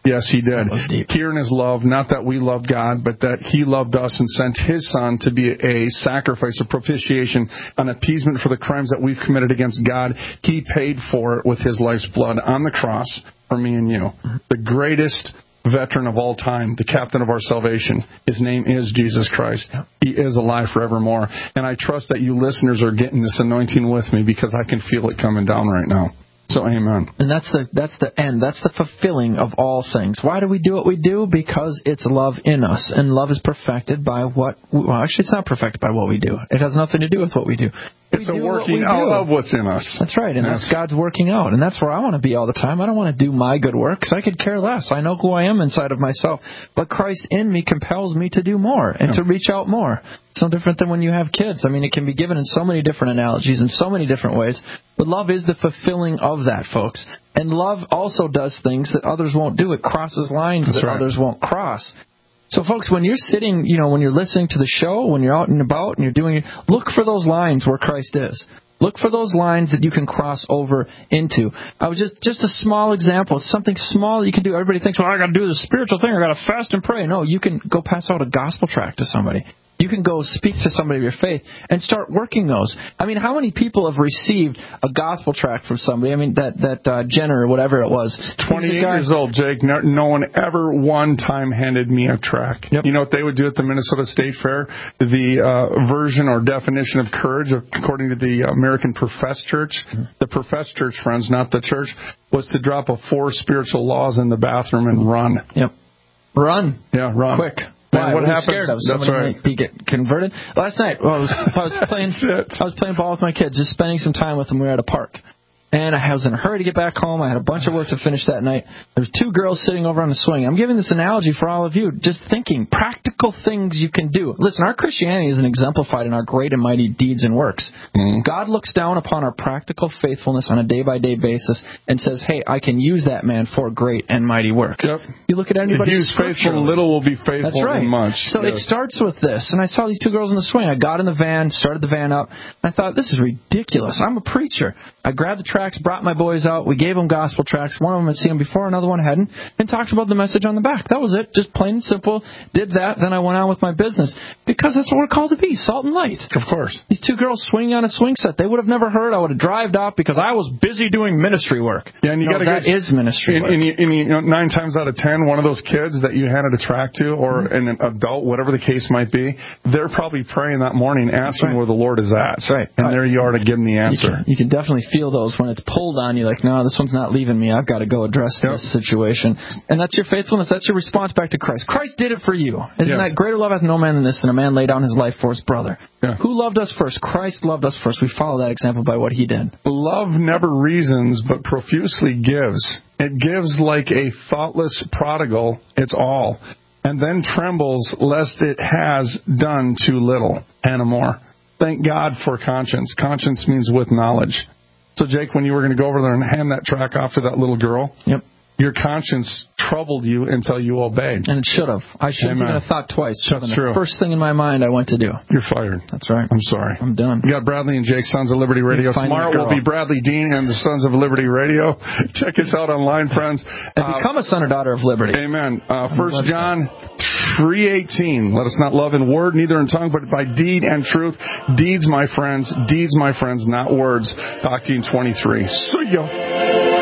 Yes, he did. Here in his love, not that we loved God, but that he loved us and sent his son to be a sacrifice, a propitiation, an appeasement for the crimes that we've committed against God. He paid for it with his life's blood on the cross for me and you. The greatest veteran of all time, the captain of our salvation. His name is Jesus Christ. He is alive forevermore. And I trust that you listeners are getting this anointing with me because I can feel it coming down right now. So, amen. And that's the that's the end. That's the fulfilling of all things. Why do we do what we do? Because it's love in us. And love is perfected by what... Well, actually, it's not perfected by what we do. It has nothing to do with what we do. It's we a do working out of what's in us. That's right, and yes. that's God's working out. And that's where I want to be all the time. I don't want to do my good work because I could care less. I know who I am inside of myself. But Christ in me compels me to do more and yeah. to reach out more. It's no different than when you have kids. I mean, it can be given in so many different analogies, in so many different ways. But love is the fulfilling of that, folks. And love also does things that others won't do. It crosses lines That's that right. others won't cross. So, folks, when you're sitting, you know, when you're listening to the show, when you're out and about and you're doing it, look for those lines where Christ is. Look for those lines that you can cross over into. I was just just a small example. It's something small that you can do. Everybody thinks, well, I got to do this spiritual thing. I got to fast and pray. No, you can go pass out a gospel tract to somebody. You can go speak to somebody of your faith and start working those. I mean, how many people have received a gospel tract from somebody? I mean, that that uh, Jenner or whatever it was. twenty-eight years old, Jake. No, no one ever one time handed me a tract. Yep. You know what they would do at the Minnesota State Fair? The uh, version or definition of courage, according to the American Professed Church, mm-hmm. the Professed Church, friends, not the church, was to drop a four spiritual laws in the bathroom and run. Yep. Run. Yeah, run. Quick. Why? What happens? Scared of somebody right. might be get converted. Last night, well, I was, I was playing. I was playing ball with my kids, just spending some time with them. We were at a park, and I was in a hurry to get back home. I had a bunch of work to finish that night. There was two girls sitting over on the swing. I'm giving this analogy for all of you, just thinking practical things you can do. Listen, our Christianity isn't exemplified in our great and mighty deeds and works. Mm-hmm. God looks down upon our practical faithfulness on a day-by-day basis and says, hey, I can use that man for great and mighty works. Yep. You look at anybody. To use faithful in little will be faithful That's right. in much. So yes. It starts with this. And I saw these two girls in the swing. I got in the van, started the van up, and I thought, this is ridiculous. I'm a preacher. I grabbed the tracts, brought my boys out. We gave them gospel tracts. One of them had seen them before, another one hadn't, and talked about the message on the back. That was it. Just plain and simple. Did that. Then I went on with my business. Because that's what we're called to be, salt and light. Of course. These two girls swinging on a swing set. They would have never heard. I would have drived off because I was busy doing ministry work. Yeah, and you no, got to that get, is ministry and, work. And, you, and you know, nine times out of ten, one of those kids that you handed a tract to, or mm-hmm. an adult, whatever the case might be, they're probably praying that morning, asking right. where the Lord is at. That's right. And right. there you are to give them the answer. You can, you can definitely feel those when it's pulled on you, like, no, this one's not leaving me. I've got to go address yep. this situation. And that's your faithfulness. That's your response back to Christ. Christ did it for you. Isn't yes. that greater love hath no man than this, than a man lay down his life for his brother? Yeah. Who loved us first? Christ loved us first. We follow that example by what he did. Love never reasons, but profusely gives. It gives like a thoughtless prodigal its all, and then trembles lest it has done too little. Hannah More. Thank God for conscience. Conscience means with knowledge. So, Jake, when you were going to go over there and hand that track off to that little girl, yep. your conscience troubled you until you obeyed. And it should have. I shouldn't Amen. even have thought twice. That's the true. First thing in my mind I went to do. You're fired. That's right. I'm sorry. I'm done. You got Bradley and Jake, Sons of Liberty Radio. Tomorrow will be Bradley Dean and the Sons of Liberty Radio. Check us out online, friends. And uh, become a son or daughter of liberty. Amen. Uh, First John three eighteen. Let us not love in word, neither in tongue, but by deed and truth. Deeds, my friends. Deeds, my friends, not words. Octane twenty-three. See ya.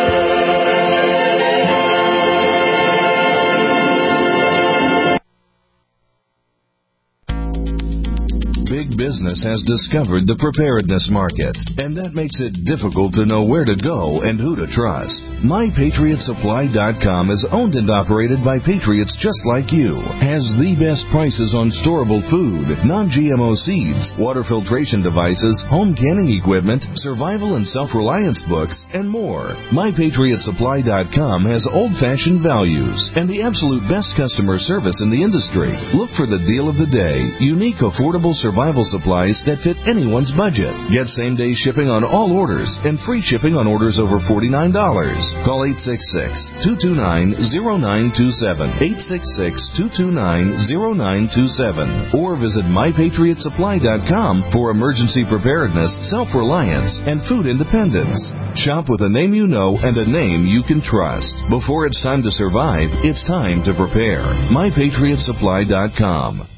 Big business has discovered the preparedness market, and that makes it difficult to know where to go and who to trust. My Patriot Supply dot com is owned and operated by patriots just like you, has the best prices on storable food, non-G M O seeds, water filtration devices, home canning equipment, survival and self-reliance books, and more. My Patriot Supply dot com has old-fashioned values and the absolute best customer service in the industry. Look for the deal of the day, unique affordable survival supplies that fit anyone's budget. Get same-day shipping on all orders and free shipping on orders over forty-nine dollars. Call eight six six, two two nine, zero nine two seven, eight six six, two two nine, zero nine two seven, or visit my patriot supply dot com for emergency preparedness, self-reliance, and food independence. Shop with a name you know and a name you can trust. Before it's time to survive, it's time to prepare. my patriot supply dot com.